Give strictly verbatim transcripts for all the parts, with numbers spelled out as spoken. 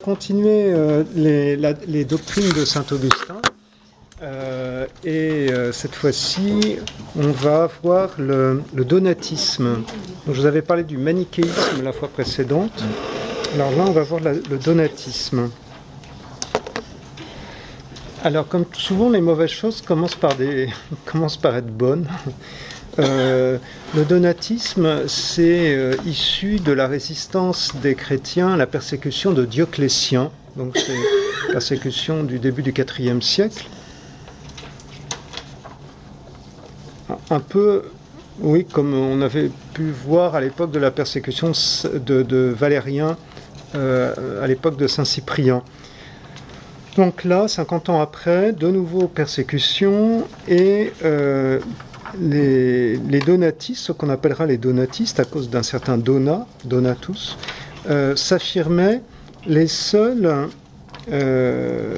continuer euh, les, la, les doctrines de saint Augustin. Euh, et euh, cette fois-ci, on va voir le, le donatisme. Donc, je vous avais parlé du manichéisme la fois précédente. Alors là, on va voir la, le donatisme. Alors, comme souvent, les mauvaises choses commencent par, des, commencent par être bonnes. Euh, le donatisme, c'est euh, issu de la résistance des chrétiens à la persécution de Dioclétien. Donc, c'est la persécution du début du quatrième siècle. Un peu, oui, comme on avait pu voir à l'époque de la persécution de, de Valérien, euh, à l'époque de saint Cyprien. Donc là, cinquante ans après, de nouveau persécution, et euh, les, les donatistes, ce qu'on appellera les donatistes, à cause d'un certain Donat, Donatus, euh, s'affirmaient les seuls, euh, euh,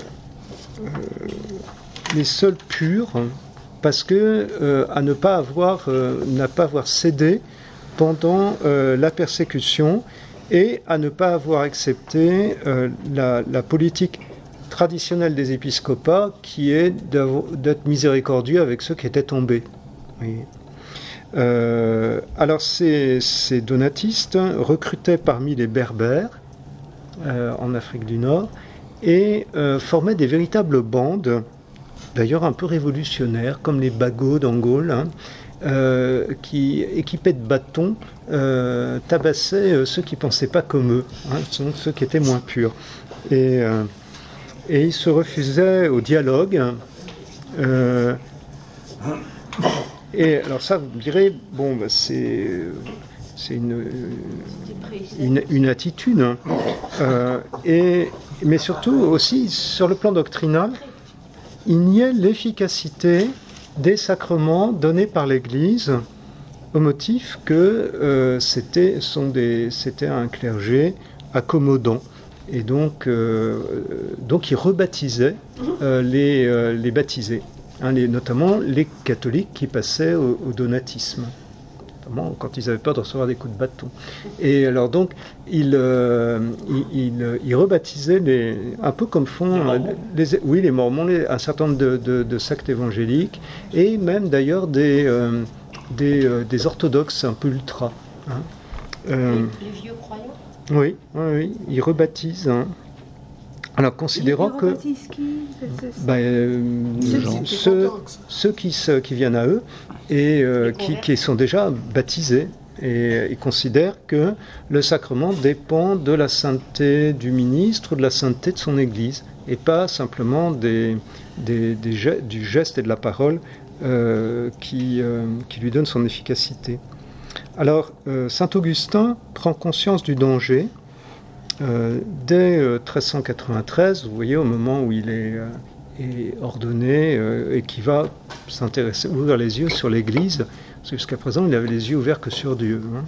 les seuls purs, parce que euh, à ne pas avoir, euh, n'a pas avoir cédé pendant euh, la persécution et à ne pas avoir accepté euh, la, la politique traditionnelle des épiscopats qui est d'être miséricordieux avec ceux qui étaient tombés. Oui. Euh, alors ces, ces donatistes recrutaient parmi les Berbères euh, en Afrique du Nord et euh, formaient des véritables bandes, d'ailleurs un peu révolutionnaires, comme les Bagos d'Angola, hein, euh, qui, équipés de bâtons, euh, tabassaient euh, ceux qui ne pensaient pas comme eux, hein, donc ceux qui étaient moins purs. Et, euh, et ils se refusaient au dialogue. Euh, et alors ça, vous me direz, bon, bah, c'est, c'est une, une, une attitude, hein, euh, et, mais surtout aussi sur le plan doctrinal, il niait l'efficacité des sacrements donnés par l'Église au motif que euh, c'était, sont des, c'était un clergé accommodant. Et donc, euh, donc il rebaptisait euh, les, euh, les baptisés, hein, les, notamment les catholiques qui passaient au, au donatisme, notamment quand ils avaient peur de recevoir des coups de bâton. Et alors donc, il, euh, il, il, il rebaptisait les, un peu comme font les, les, oui, les Mormons, les, un certain nombre de, de, de sectes évangéliques, et même d'ailleurs des, euh, des, euh, des orthodoxes un peu ultra. Hein. Euh, les, les vieux croyants. Oui, oui, oui, ils rebaptisent. Hein. Alors, considérant que qui bah, euh, ceux, ceux qui, qui viennent à eux et euh, qui, qui sont déjà baptisés, et ils considèrent que le sacrement dépend de la sainteté du ministre, de la sainteté de son Église, et pas simplement des, des, des, du geste et de la parole euh, qui, euh, qui lui donnent son efficacité. Alors, euh, saint Augustin prend conscience du danger euh, dès euh, treize cent quatre-vingt-treize, vous voyez, au moment où il est, euh, est ordonné euh, et qui va s'intéresser, ouvrir les yeux sur l'Église, parce que jusqu'à présent, il avait les yeux ouverts que sur Dieu. Hein.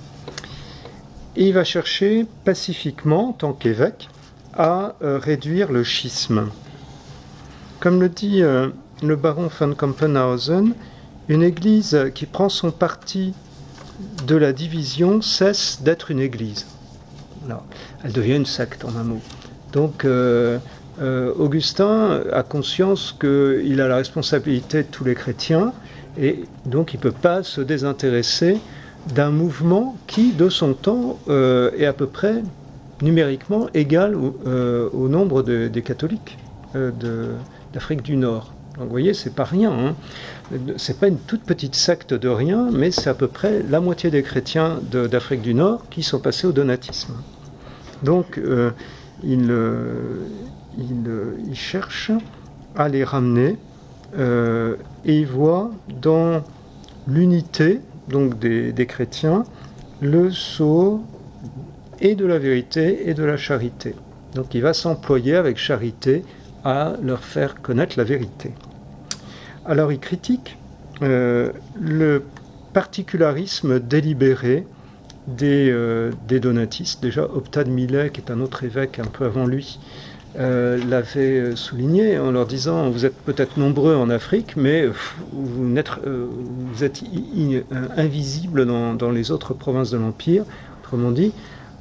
Et il va chercher pacifiquement, en tant qu'évêque, à euh, réduire le schisme. Comme le dit euh, le baron von Kampenhausen, une Église qui prend son parti de la division cesse d'être une église. Alors, elle devient une secte en un mot. Donc euh, euh, Augustin a conscience qu'il a la responsabilité de tous les chrétiens et donc il ne peut pas se désintéresser d'un mouvement qui, de son temps, euh, est à peu près numériquement égal au, euh, au nombre de, des catholiques euh, de, d'Afrique du Nord. Donc vous voyez, c'est pas rien, hein. C'est pas une toute petite secte de rien, mais c'est à peu près la moitié des chrétiens de, d'Afrique du Nord qui sont passés au donatisme. Donc euh, il, euh, il, euh, il cherche à les ramener euh, et il voit dans l'unité donc des, des chrétiens le sceau et de la vérité et de la charité. Donc il va s'employer avec charité à leur faire connaître la vérité. Alors il critique euh, le particularisme délibéré des, euh, des donatistes. Déjà, Optade Millet, qui est un autre évêque un peu avant lui, euh, l'avait souligné en leur disant « Vous êtes peut-être nombreux en Afrique, mais vous, n'êtes, euh, vous êtes in, in, invisibles dans, dans les autres provinces de l'Empire. » Autrement dit,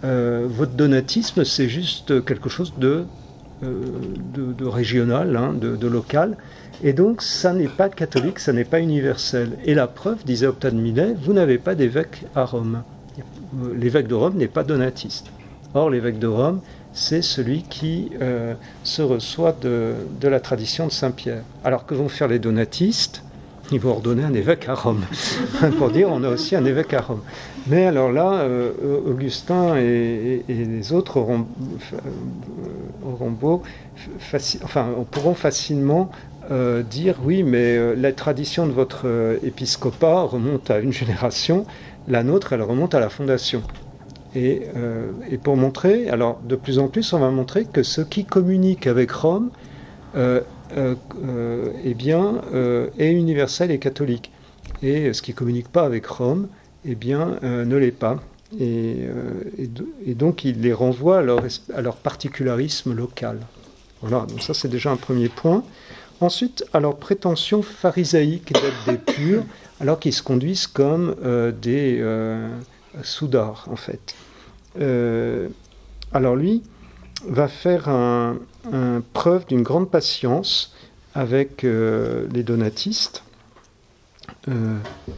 euh, votre donatisme, c'est juste quelque chose de, euh, de, de régional, hein, de, de local. Et donc, ça n'est pas catholique, ça n'est pas universel. Et la preuve, disait Optat de Milet, vous n'avez pas d'évêque à Rome. L'évêque de Rome n'est pas donatiste. Or, l'évêque de Rome, c'est celui qui euh, se reçoit de, de la tradition de Saint-Pierre. Alors que vont faire les donatistes? Ils vont ordonner un évêque à Rome, pour dire on a aussi un évêque à Rome. Mais alors là, euh, Augustin et, et, et les autres auront, euh, auront beau, faci- enfin, pourront facilement euh, dire oui, mais euh, la tradition de votre euh, épiscopat remonte à une génération, la nôtre, elle remonte à la fondation. Et, euh, et pour montrer, alors de plus en plus, on va montrer que ce qui communique avec Rome, euh, euh, euh, eh bien, euh, est universel et catholique. Et ce qui ne communique pas avec Rome, eh bien, euh, ne l'est pas. Et, euh, et, et donc, il les renvoie à leur, à leur particularisme local. Voilà, donc ça, c'est déjà un premier point. Ensuite, à leur prétention pharisaïque d'être des purs, alors qu'ils se conduisent comme euh, des... Euh, Soudard, en fait. Euh, alors lui va faire un, un preuve d'une grande patience avec euh, les donatistes. Euh,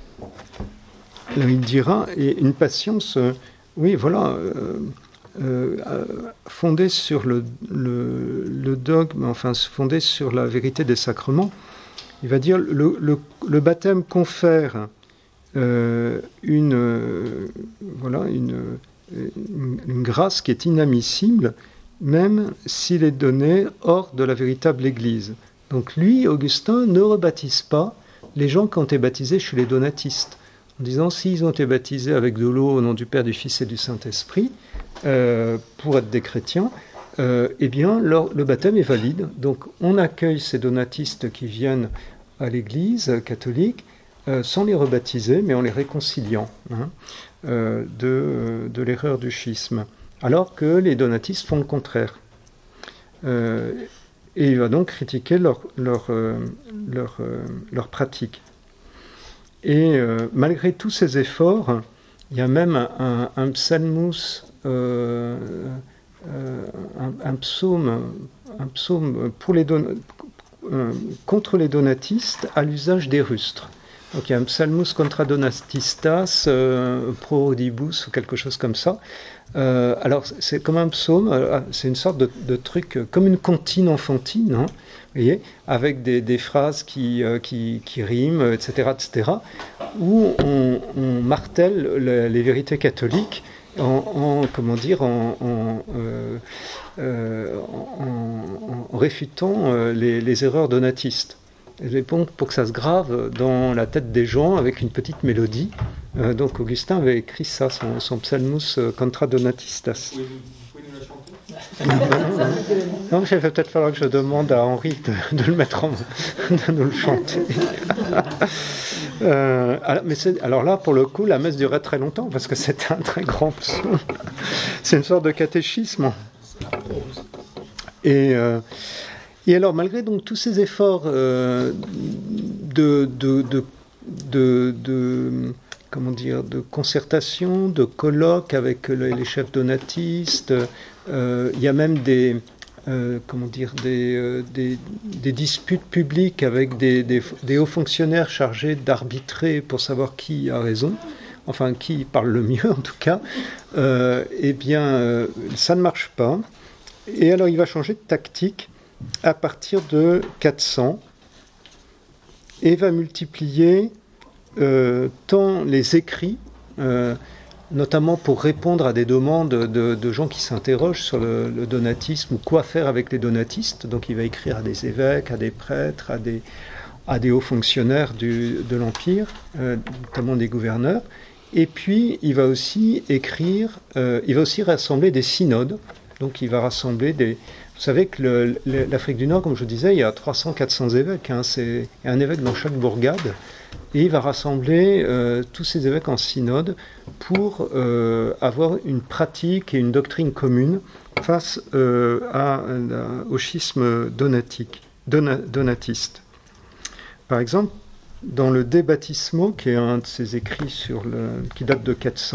là, il dira, et une patience, euh, oui, voilà, euh, euh, fondée sur le, le, le dogme, enfin, fondée sur la vérité des sacrements. Il va dire, le, le, le baptême confère Euh, une, euh, voilà, une, une, une grâce qui est inadmissible, même s'il est donné hors de la véritable Église. Donc lui, Augustin, ne rebaptise pas les gens qui ont été baptisés chez les donatistes, en disant s'ils ont été baptisés avec de l'eau au nom du Père, du Fils et du Saint-Esprit, euh, pour être des chrétiens, euh, eh bien leur, le baptême est valide. Donc on accueille ces donatistes qui viennent à l'Église catholique, Euh, sans les rebaptiser, mais en les réconciliant hein, euh, de, euh, de l'erreur du schisme, alors que les donatistes font le contraire. Euh, et il va donc critiquer leur, leur, euh, leur, euh, leur pratique. Et euh, malgré tous ces efforts, il y a même un, un psalmus, euh, euh, un, un psaume, un psaume pour les don- euh, contre les donatistes à l'usage des rustres. Donc il y a un psalmus contra donatistas, euh, pro audibus, ou quelque chose comme ça. Euh, alors c'est comme un psaume, euh, c'est une sorte de, de truc, euh, comme une comptine enfantine, hein, vous voyez, avec des, des phrases qui, euh, qui, qui riment, et cetera, et cetera, où on, on martèle le, les vérités catholiques en, en comment dire, en, en, euh, euh, en, en réfutant euh, les, les erreurs donatistes. Et bon, pour que ça se grave dans la tête des gens avec une petite mélodie. Euh, donc Augustin avait écrit ça, son, son psalmus contra donatistas. Vous pouvez nous la chanter? Non, il va peut-être falloir que je demande à Henri de, de le mettre en, de nous le chanter. euh, alors, mais c'est, alors là, pour le coup, la messe durait très longtemps parce que c'était un très grand psaume. C'est une sorte de catéchisme. Et euh, Et alors, malgré donc tous ces efforts euh, de, de, de, de, de, comment dire, de concertation, de colloques avec les chefs donatistes, euh, il y a même des, euh, comment dire, des, euh, des, des disputes publiques avec des, des, des hauts fonctionnaires chargés d'arbitrer pour savoir qui a raison, enfin qui parle le mieux en tout cas. Euh, eh bien, euh, ça ne marche pas. Et alors, il va changer de tactique à partir de quatre cents et va multiplier euh, tant les écrits, euh, notamment pour répondre à des demandes de, de gens qui s'interrogent sur le, le donatisme ou quoi faire avec les donatistes. Donc il va écrire à des évêques, à des prêtres, à des, à des hauts fonctionnaires du, de l'Empire, euh, notamment des gouverneurs. Et puis il va aussi écrire, euh, il va aussi rassembler des synodes. Donc il va rassembler des... Vous savez que le, le, l'Afrique du Nord, comme je disais, il y a trois cents à quatre cents évêques. Hein, c'est, il y a un évêque dans chaque bourgade. Et il va rassembler euh, tous ces évêques en synode pour euh, avoir une pratique et une doctrine commune face euh, à, à, au schisme donatique, dona, donatiste. Par exemple, dans le De Baptismo, qui est un de ses écrits sur le, qui date de quatre cents,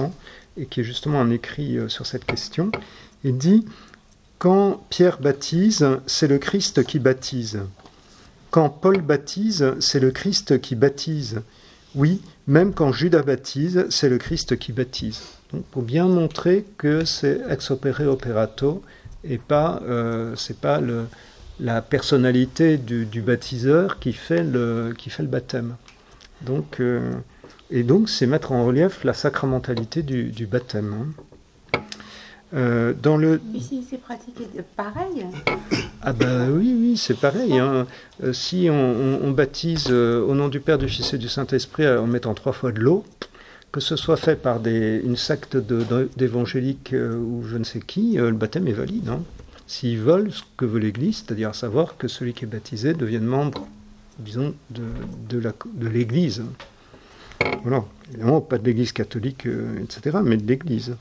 et qui est justement un écrit euh, sur cette question. Il dit « Quand Pierre baptise, c'est le Christ qui baptise. Quand Paul baptise, c'est le Christ qui baptise. Oui, même quand Judas baptise, c'est le Christ qui baptise. » Donc, pour bien montrer que c'est ex opere operato et pas, euh, c'est pas le, la personnalité du, du baptiseur qui fait le, qui fait le baptême. Donc, euh, et donc, c'est mettre en relief la sacramentalité du, du baptême. Hein. Euh, dans le... Et si c'est pratiqué pareil? Ah ben oui, oui, c'est pareil. Hein. Euh, si on, on, on baptise euh, au nom du Père, du Fils et du Saint-Esprit en mettant trois fois de l'eau, que ce soit fait par des, une secte de, de, d'évangéliques euh, ou je ne sais qui, euh, le baptême est valide. Hein. S'ils veulent ce que veut l'Église, c'est-à-dire savoir que celui qui est baptisé devienne membre, disons, de, de, la, de l'Église. Voilà, évidemment, pas de l'Église catholique, euh, et cetera, mais de l'Église.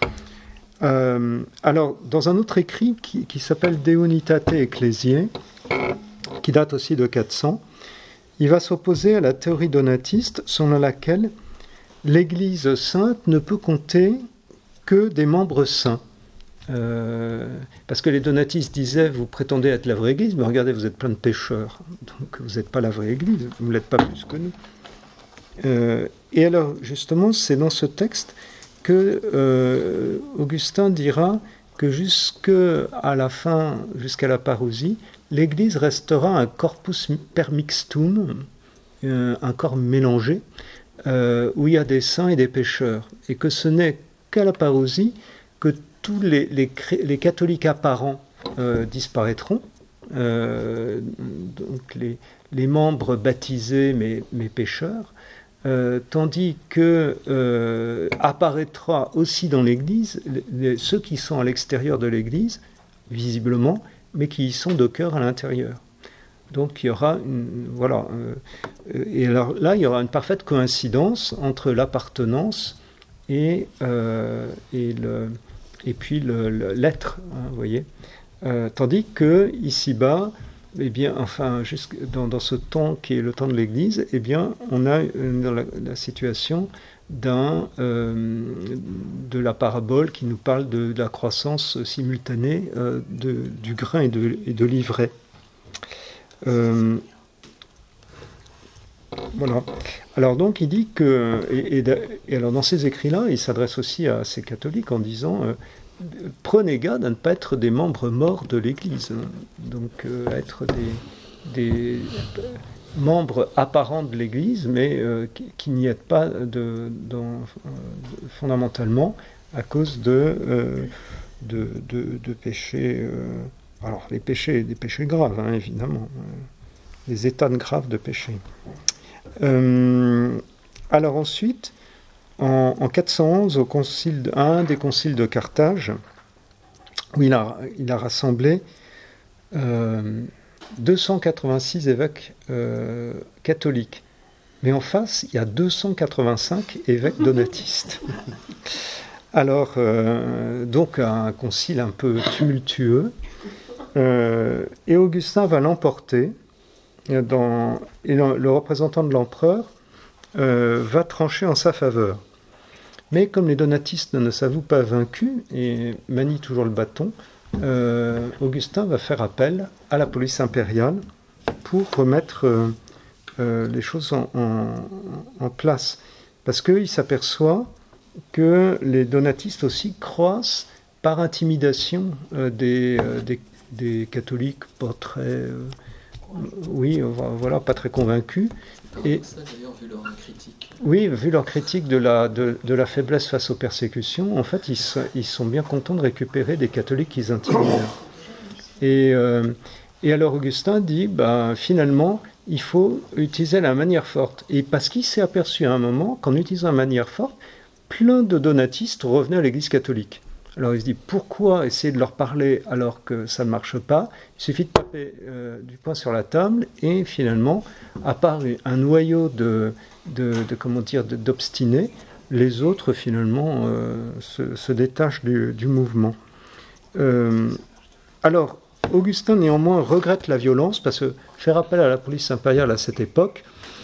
Euh, alors, dans un autre écrit qui, qui s'appelle De Unitate Ecclesiae, qui date aussi de quatre cents, il va s'opposer à la théorie donatiste selon laquelle l'Église sainte ne peut compter que des membres saints. Euh, parce que les donatistes disaient, vous prétendez être la vraie Église, mais regardez, vous êtes plein de pécheurs, donc vous n'êtes pas la vraie Église, vous ne l'êtes pas plus que nous. Euh, et alors, justement, c'est dans ce texte que euh, Augustin dira que jusqu'à la fin, jusqu'à la parousie, l'Église restera un corpus permixtum, euh, un corps mélangé, euh, où il y a des saints et des pécheurs, et que ce n'est qu'à la parousie que tous les, les, les catholiques apparents euh, disparaîtront, euh, donc les, les membres baptisés mais, mais pécheurs, Euh, tandis que euh, apparaîtra aussi dans l'Église les, les, ceux qui sont à l'extérieur de l'Église, visiblement, mais qui y sont de cœur à l'intérieur. Donc il y aura une, voilà, euh, et alors là il y aura une parfaite coïncidence entre l'appartenance et euh, et le et puis le, le, l'être, hein, vous voyez. Euh, tandis que ici-bas, eh bien, enfin, jusque dans, dans ce temps qui est le temps de l'Église, eh bien, on a dans la, la situation d'un, euh, de la parabole qui nous parle de, de la croissance simultanée euh, de, du grain et de, et de l'ivraie. Euh, voilà. Alors donc, il dit que, et, et, et alors dans ces écrits-là, il s'adresse aussi à ces catholiques en disant euh, prenez garde à ne pas être des membres morts de l'Église, donc euh, être des, des membres apparents de l'Église, mais euh, qui, qui n'y aident pas de, dans, euh, fondamentalement à cause de, euh, de, de, de péchés, euh, alors les péchés, des péchés graves, hein, évidemment, euh, les états de graves de péché. Euh, alors ensuite, En, en quatre cent onze, au concile, à un des conciles de Carthage, où il a, il a rassemblé euh, deux cent quatre-vingt-six évêques euh, catholiques. Mais en face, il y a deux cent quatre-vingt-cinq évêques donatistes. Alors, euh, donc un concile un peu tumultueux. Euh, et Augustin va l'emporter, dans, et le, le représentant de l'empereur Euh, va trancher en sa faveur. Mais comme les donatistes ne s'avouent pas vaincus et manient toujours le bâton, euh, Augustin va faire appel à la police impériale pour remettre euh, euh, les choses en, en, en place. Parce qu'il s'aperçoit que les donatistes aussi croissent par intimidation euh, des, euh, des, des catholiques pas très... Euh, oui, voilà, pas très convaincus. Et ça, d'ailleurs, vu leur critique. Oui, vu leur critique de la, de, de la faiblesse face aux persécutions, en fait, ils, ils sont bien contents de récupérer des catholiques qu'ils intimident. Et, euh, et alors Augustin dit, bah, finalement, il faut utiliser la manière forte. Et parce qu'il s'est aperçu à un moment qu'en utilisant la manière forte, plein de donatistes revenaient à l'Église catholique. Alors il se dit, pourquoi essayer de leur parler alors que ça ne marche pas? Il suffit de taper euh, du poing sur la table et finalement, à part un noyau de, de, de comment dire, de, d'obstinés, les autres finalement euh, se, se détachent du, du mouvement. Euh, alors, Augustin néanmoins regrette la violence parce que faire appel à la police impériale à cette époque,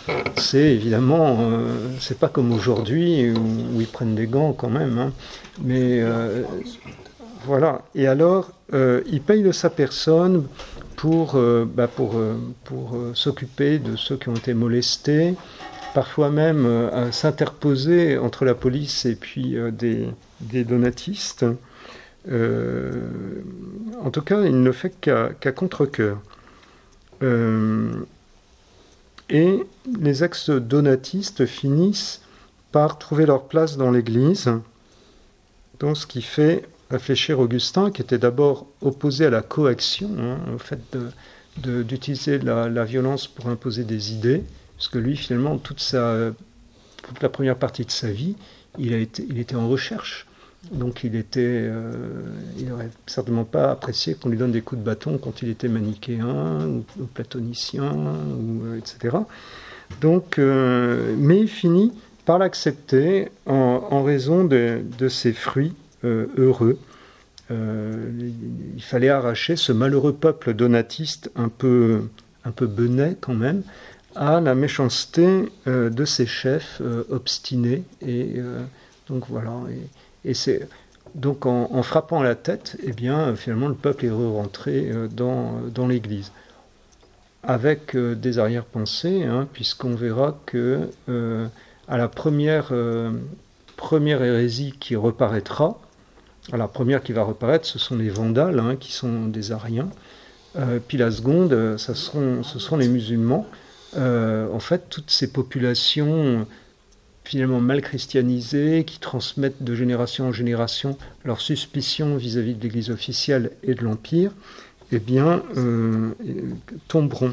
c'est évidemment, euh, c'est pas comme aujourd'hui où, où ils prennent des gants quand même, hein, mais euh, voilà. Et alors, euh, il paye de sa personne pour, euh, bah pour, euh, pour euh, s'occuper de ceux qui ont été molestés, parfois même euh, s'interposer entre la police et puis euh, des, des donatistes. Euh, en tout cas, il ne le fait qu'à, qu'à contre-cœur. Euh, et les ex-donatistes finissent par trouver leur place dans l'Église, donc ce qui fait réfléchir Augustin, qui était d'abord opposé à la coaction, hein, au fait de, de, d'utiliser la, la violence pour imposer des idées, parce que lui, finalement, toute, sa, toute la première partie de sa vie, il, a été, il était en recherche. Donc il était, euh, il n'aurait certainement pas apprécié qu'on lui donne des coups de bâton quand il était manichéen ou, ou platonicien, ou, euh, et cetera. Donc, euh, mais il finit par l'accepter en, en raison de, de ses fruits euh, heureux. Euh, il fallait arracher ce malheureux peuple donatiste un peu, un peu benet quand même à la méchanceté euh, de ses chefs euh, obstinés. Et euh, donc voilà. Et, Et c'est donc en, en frappant à la tête, eh bien, finalement, le peuple est rentré dans, dans l'Église. Avec euh, des arrière-pensées, hein, puisqu'on verra que euh, à la première, euh, première hérésie qui reparaîtra, à la première qui va reparaître, ce sont les Vandales, hein, qui sont des Ariens. Euh, puis la seconde, ça seront, ce seront les musulmans. Euh, en fait, toutes ces populations finalement mal christianisés, qui transmettent de génération en génération leurs suspicions vis-à-vis de l'Église officielle et de l'Empire, eh bien, euh, tomberont.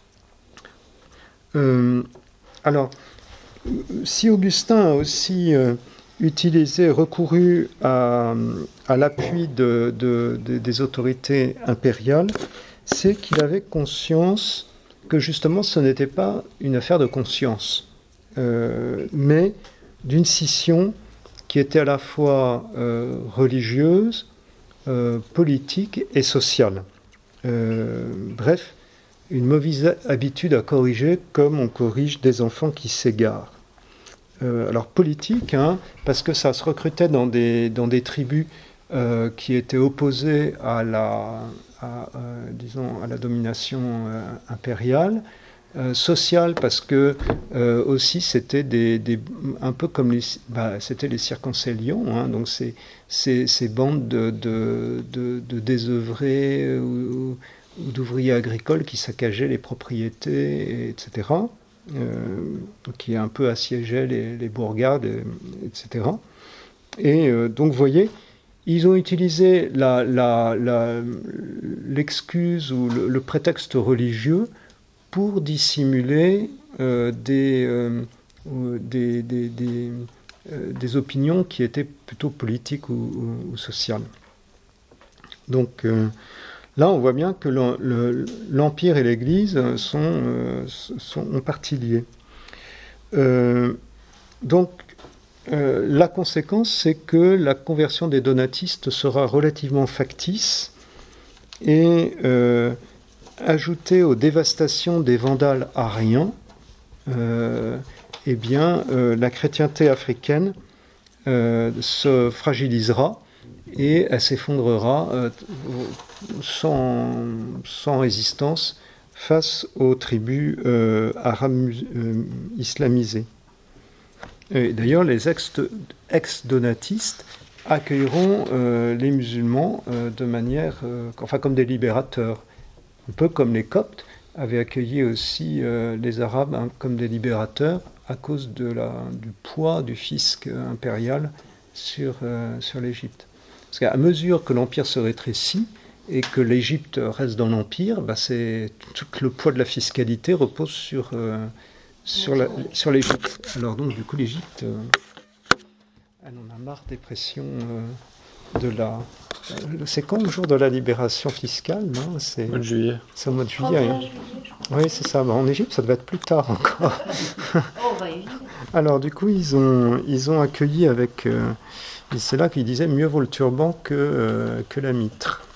Euh, alors, si Augustin a aussi euh, utilisé, recouru à, à l'appui de, de, de, des autorités impériales, c'est qu'il avait conscience que justement ce n'était pas une affaire de conscience. Euh, mais d'une scission qui était à la fois euh, religieuse, euh, politique et sociale. Euh, bref, une mauvaise habitude à corriger comme on corrige des enfants qui s'égarent. Euh, alors politique, hein, parce que ça se recrutait dans des, dans des tribus euh, qui étaient opposées à la, à, euh, disons, à la domination euh, impériale. Euh, social parce que euh, aussi c'était des, des un peu comme les bah, c'était les circoncellions, hein, donc c'est ces, ces bandes de, de, de, de désœuvrés ou, ou d'ouvriers agricoles qui saccageaient les propriétés, et cetera. Euh, qui un peu assiégeaient les, les bourgades, et cetera. Et euh, donc vous voyez, ils ont utilisé la, la, la, l'excuse ou le, le prétexte religieux pour dissimuler euh, des, euh, des, des, des, euh, des opinions qui étaient plutôt politiques ou, ou, ou sociales. Donc euh, là, on voit bien que le, le, l'Empire et l'Église sont, euh, sont en partie liés. Euh, donc, euh, la conséquence, c'est que la conversion des donatistes sera relativement factice et euh, ajouté aux dévastations des Vandales ariens, euh, eh bien, euh, la chrétienté africaine euh, se fragilisera et elle s'effondrera euh, sans, sans résistance face aux tribus euh, arabes euh, islamisées. Et d'ailleurs, les ex, ex-donatistes accueilleront euh, les musulmans euh, de manière, euh, enfin comme des libérateurs. Un peu comme les Coptes avaient accueilli aussi euh, les Arabes hein, comme des libérateurs à cause de la, du poids du fisc impérial sur, euh, sur l'Égypte. Parce qu'à mesure que l'Empire se rétrécit et que l'Égypte reste dans l'Empire, bah c'est, tout le poids de la fiscalité repose sur, euh, sur, la, sur l'Égypte. Alors donc du coup l'Égypte, euh, elle en a marre des pressions euh, de la... C'est quand le jour de la libération fiscale, non ? C'est au mois de juillet. C'est au mois de juillet. Hein. Oui, c'est ça. En Égypte, ça devait être plus tard encore. Alors, du coup, ils ont, ils ont accueilli avec... Euh, et c'est là qu'ils disaient mieux vaut le turban que, euh, que la mitre.